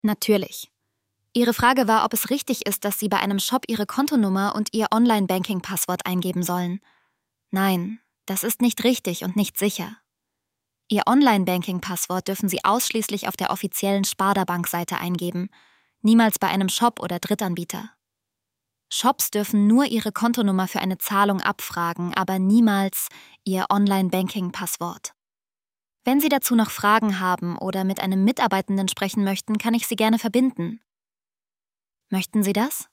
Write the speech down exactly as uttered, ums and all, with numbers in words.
Natürlich. Ihre Frage war, ob es richtig ist, dass Sie bei einem Shop Ihre Kontonummer und Ihr Online-Banking-Passwort eingeben sollen. Nein, das ist nicht richtig und nicht sicher. Ihr Online-Banking-Passwort dürfen Sie ausschließlich auf der offiziellen Sparda-Bank-Seite eingeben, niemals bei einem Shop oder Drittanbieter. Shops dürfen nur Ihre Kontonummer für eine Zahlung abfragen, aber niemals Ihr Online-Banking-Passwort. Wenn Sie dazu noch Fragen haben oder mit einem Mitarbeitenden sprechen möchten, kann ich Sie gerne verbinden. Möchten Sie das?